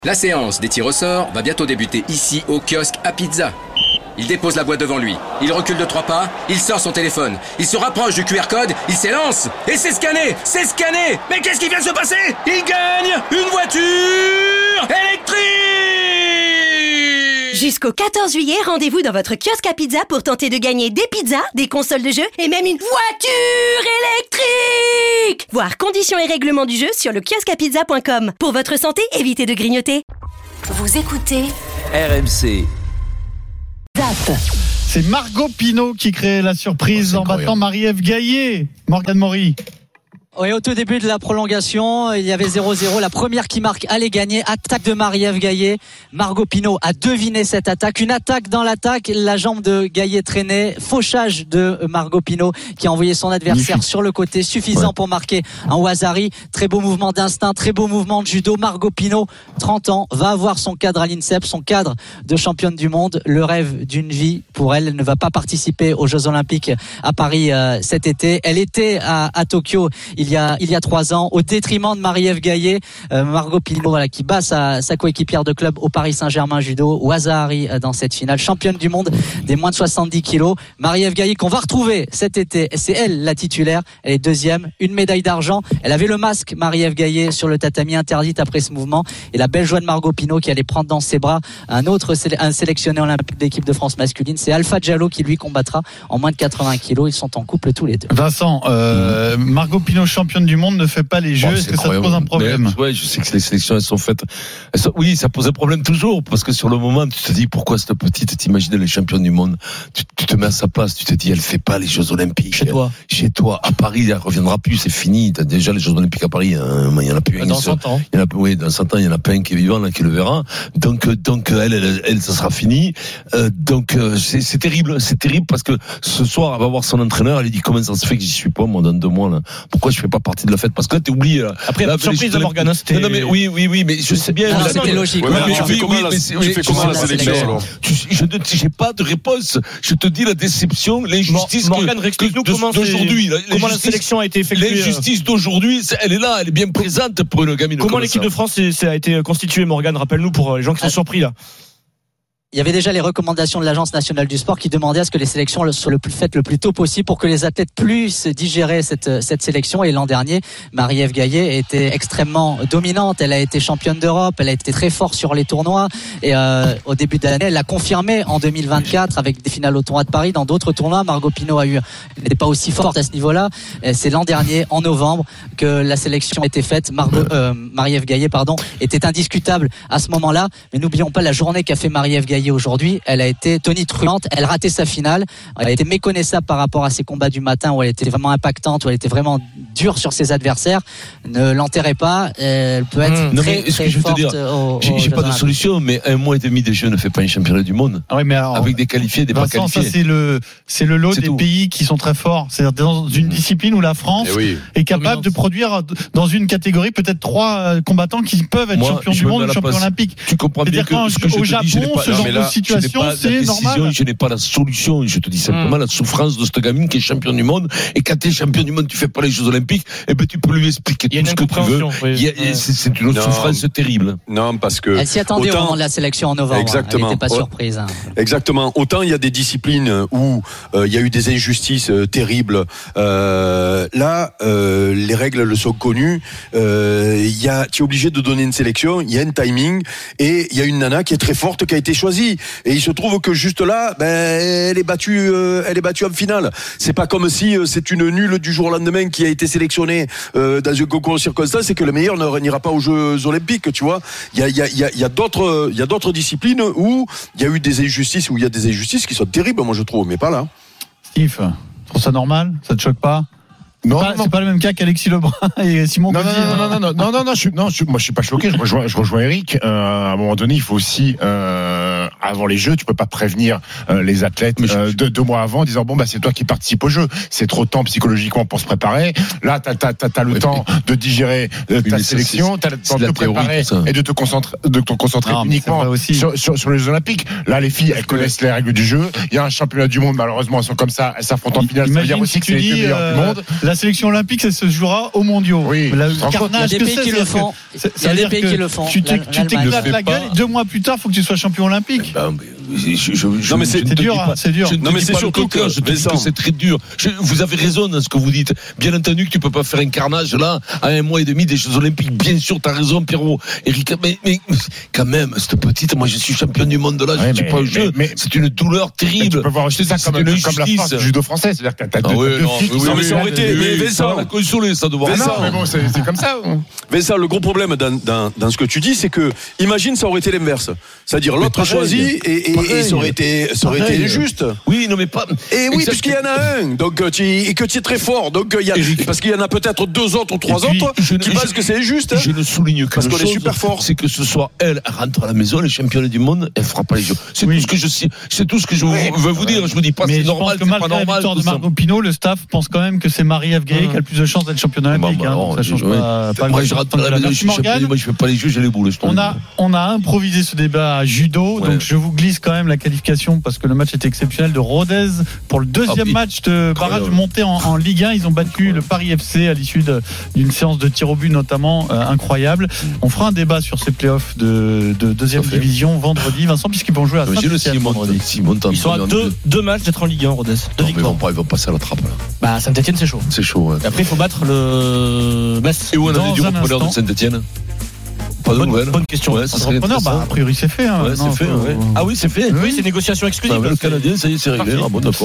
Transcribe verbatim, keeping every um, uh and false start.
La séance des tirs au sort va bientôt débuter ici au kiosque à pizza. Il dépose la boîte devant lui, il recule de trois pas, il sort son téléphone, il se rapproche du Q R code, il s'élance et c'est scanné, c'est scanné. Mais qu'est-ce qui vient de se passer? Il gagne une voiture électrique! Jusqu'au quatorze juillet, rendez-vous dans votre kiosque à pizza pour tenter de gagner des pizzas, des consoles de jeu et même une voiture électrique. Voir conditions et règlements du jeu sur le kiosque à pizza point com. Pour votre santé, évitez de grignoter. Vous écoutez R M C. Zap. C'est Margot Pinot qui crée la surprise oh, en battant Marie-Ève Gaillet. Morgane Maury. Oui, au tout début de la prolongation, il y avait zéro zéro. La première qui marque allait gagner. Attaque de Marie-Ève Gaillet. Margot Pinot a deviné cette attaque. Une attaque dans l'attaque. La jambe de Gaillet traînait. Fauchage de Margot Pinot qui a envoyé son adversaire Mifi. sur le côté. Suffisant ouais. pour marquer un Ouazzari. Très beau mouvement d'instinct. Très beau mouvement de judo. Margot Pinot, trente ans, va avoir son cadre à l'INSEP, son cadre de championne du monde. Le rêve d'une vie pour elle. Elle ne va pas participer aux Jeux Olympiques à Paris euh, cet été. Elle était à, à Tokyo il y a il y a trois ans au détriment de Marie-Ève Gaillet. euh, Margot Pinot voilà, qui bat sa, sa coéquipière de club au Paris Saint-Germain judo, Ouazzari, dans cette finale, championne du monde des moins de soixante-dix kilos. Marie-Ève Gaillet qu'on va retrouver cet été, c'est elle la titulaire, elle est deuxième, une médaille d'argent. Elle avait le masque, Marie-Ève Gaillet, sur le tatami, interdite après ce mouvement, et la belle joie de Margot Pinot qui allait prendre dans ses bras un autre un sélectionné olympique d'équipe de France masculine, c'est Alpha Diallo qui lui combattra en moins de quatre-vingts kilos. Ils sont en couple tous les deux. Vincent, euh, mmh. Margot Pinot, championne du monde, ne fait pas les jeux. Oh, Est-ce que incroyable. Ça te pose un problème? Mais, ouais, je sais que les sélections elles sont faites. Elles sont, oui, ça pose un problème toujours parce que sur le moment, tu te dis pourquoi cette petite, t'imagines les championnes du monde, tu, tu te mets à sa place, tu te dis elle fait pas les Jeux Olympiques. Chez toi. Chez toi, à Paris, elle reviendra plus, c'est fini. T'as déjà les Jeux Olympiques à Paris, hein, il y en a plus. Dans cent ans. Il y en a, oui, dans cent ans, il y en a pas un qui est vivant là qui le verra. Donc, donc elle, elle, elle, ça sera fini. Euh, donc c'est, c'est terrible, c'est terrible parce que ce soir, elle va voir son entraîneur, elle lui dit comment ça se fait que j'y suis pas moi dans deux mois là. Pourquoi je fais pas partie de la fête? Parce que là, t'es oublié. Là. Après, la surprise de Morgane, c'était. Non, non, mais oui, oui, oui, mais je sais bien. Non, c'était logique. Ouais, mais tu fais comment, la, tu fais comment la sélection alors? Je ne, j'ai pas de réponse. Je te dis la déception, l'injustice Morgane, explique-nous comment d'aujourd'hui. Comment la sélection a été effectuée. L'injustice d'aujourd'hui, elle est là, elle est bien présente pour une gamine. Comment l'équipe de France a été constituée, Morgane? Rappelle-nous pour les gens qui sont surpris là. Il y avait déjà les recommandations de l'Agence nationale du sport qui demandaient à ce que les sélections soient le plus faites le plus tôt possible pour que les athlètes puissent digérer cette, cette sélection. Et l'an dernier, Marie-Ève Gaillet était extrêmement dominante. Elle a été championne d'Europe. Elle a été très forte sur les tournois. Et euh, au début de l'année, elle l'a confirmé en deux mille vingt-quatre avec des finales au tournoi de Paris. Dans d'autres tournois, Margot Pinot a eu, elle n'était pas aussi forte à ce niveau-là. Et c'est l'an dernier, en novembre, que la sélection a été faite. Margot, euh, Marie-Ève Gaillet, pardon, était indiscutable à ce moment-là. Mais n'oublions pas la journée qu'a fait Marie-Ève Gaillet aujourd'hui. Elle a été tonitruante, elle ratait sa finale, elle a été méconnaissable par rapport à ses combats du matin où elle était vraiment impactante, où elle était vraiment dure sur ses adversaires. Ne l'enterrez pas, elle peut être mmh. très, non, très je forte. Te dire, au, j'ai, j'ai pas de solution, mais un mois et demi de jeu ne fait pas un championnat du monde. Ah oui, mais alors, avec des qualifiés, des Vincent, pas qualifiés. Ça c'est le, c'est le lot c'est des tout. pays qui sont très forts. C'est-à-dire dans une discipline où la France oui. est capable de produire dans une catégorie peut-être trois combattants qui peuvent être Moi, champions du monde ou champions olympiques. Tu comprends bien que ce que je au te Japon, dis, je n'ai pas, ce genre de situation, c'est normal. Je n'ai pas la solution. Je te dis simplement mmh. la souffrance de cette gamine qui est champion du monde. Et quand tu es champion du monde, tu fais pas les Jeux Olympiques. Et ben tu peux lui expliquer tout ce que tu veux. Oui. Il y a, ouais. c'est, c'est une non. souffrance terrible. Non, parce que elle s'y attendait autant, au moment de la sélection en novembre. Exactement. Elle n'était pas surprise. Hein. Exactement. Autant il y a des disciplines où euh, il y a eu des injustices euh, terribles. Euh, là, euh, les règles le sont connues. Euh, il y a, tu es obligé de donner une sélection. Il y a un timing et il y a une nana qui est très forte qui a été choisie. Et il se trouve que juste là, ben, elle est battue, euh, elle est battue en finale. C'est pas comme si euh, c'est une nulle du jour au lendemain qui a été sélectionnée euh, dans un concours de circonstances et que le meilleur n'ira pas aux Jeux Olympiques, tu vois. Il y a, il y a, il y a, il y a d'autres, il y a d'autres disciplines où il y a eu des injustices, où il y a des injustices qui sont terribles, moi je trouve, mais pas là. Steve, tu trouves ça normal? Ça te choque pas? Non, c'est pas, non. c'est pas le même cas qu'Alexis Lebrun et Simon non, Gauzy. Non, non, non, non, non, non, non, je, non, je, moi je suis pas choqué. Je rejoins, je rejoins Eric. Euh, à un moment donné, il faut aussi euh, avant les Jeux, tu peux pas prévenir euh, les athlètes euh, deux, deux mois avant, en disant bon bah c'est toi qui participes aux Jeux. C'est trop de temps psychologiquement pour se préparer. Là, t'as t'as t'as, t'as le ouais, temps mais... de digérer euh, ta oui, sélection, t'as le temps de te préparer théorie, et de te concentrer, de te concentrer non, uniquement aussi. Sur, sur sur les Jeux Olympiques. Là, les filles, elles connaissent les règles du jeu. Il y a un championnat du monde, malheureusement, elles sont comme ça, elles s'affrontent en finale. Ça veut dire aussi que c'est les meilleurs euh, du monde. La sélection olympique, ça se jouera aux mondiaux. Oui. La, il y a des pays qui le font. Il y a des pays qui le font. Tu t'éclates la gueule et deux mois plus tard, il faut que tu sois champion olympique. Je, je, je, non mais c'est dur, pas, c'est dur. Je ne non mais c'est surtout que, je te dis que c'est très dur. Je, vous avez raison dans ce que vous dites. Bien entendu que tu peux pas faire un carnage là à un mois et demi des Jeux Olympiques. Bien sûr, t'as raison, Pierrot. Eric, mais, mais quand même, cette petite, moi je suis champion du monde là, je ne suis pas au jeu. Mais, c'est une douleur terrible. Tu peux voir aussi ça comme, comme, comme la France du judo français, c'est-à-dire que t'as ah deux, ouais, deux non, filles qui oui, sont mais ça aurait été, mais Vincent, la consoler, ça devoir. Non, mais bon, c'est, c'est comme ça. Vincent, le gros problème dans, dans, dans ce que tu dis, c'est que, imagine, ça aurait été l'inverse. C'est-à-dire l'autre choisi et, et, et ça aurait été ça aurait été injuste. Oui, non mais pas. Et oui, puisqu'il y en a un, donc tu, et que tu es très fort, donc il y a, parce qu'il y en a peut-être deux autres ou trois puis, autres je, qui je, pensent je, que c'est injuste. Je ne souligne que parce qu'on chose, est super fort. C'est que ce soit elle, elle rentre à la maison, les championnes du monde, elle fera pas les jeux. C'est oui. tout ce que je c'est tout ce que je oui. veux vous dire. Je vous dis pas mais c'est normal, c'est pas normal. Malgré la victoire de Margot Pinot, le staff pense quand même que c'est Marie-Ève Gaillet qui a le plus de chances d'être championne olympique. Ça change pas. Moi, je rentre à la maison, je suis championne. Moi, je fais pas les jeux, j'ai les boules. On a on a improvisé ce débat à judo, donc je vous glisse quand même la qualification parce que le match était exceptionnel de Rodez pour le deuxième ah, match de barrage monté en, en Ligue un. Ils ont battu le Paris F C à l'issue de, d'une séance de tir au but notamment euh, incroyable. On fera un débat sur ces playoffs de, de deuxième division vendredi, Vincent, puisqu'ils vont jouer à Saint-Étienne vendredi. Ils sont à deux, deux matchs d'être en Ligue un, Rodez. Deux victoires. Ils vont passer à la trappe. Là. Bah Saint-Étienne c'est chaud. C'est chaud. Ouais. Et après il faut battre le Metz. Et où on avait dit repreneur de Saint-Étienne? Pas de bonne, nouvelles. Bonne question. Ouais, ça serait bah, a priori c'est fait. Hein. Ouais, non, c'est fait. faut... ouais. Ah oui, c'est fait. Oui, c'est négociation exclusive. Ah, le Canadien, ça y est, c'est réglé. Ah, bon, d'accord.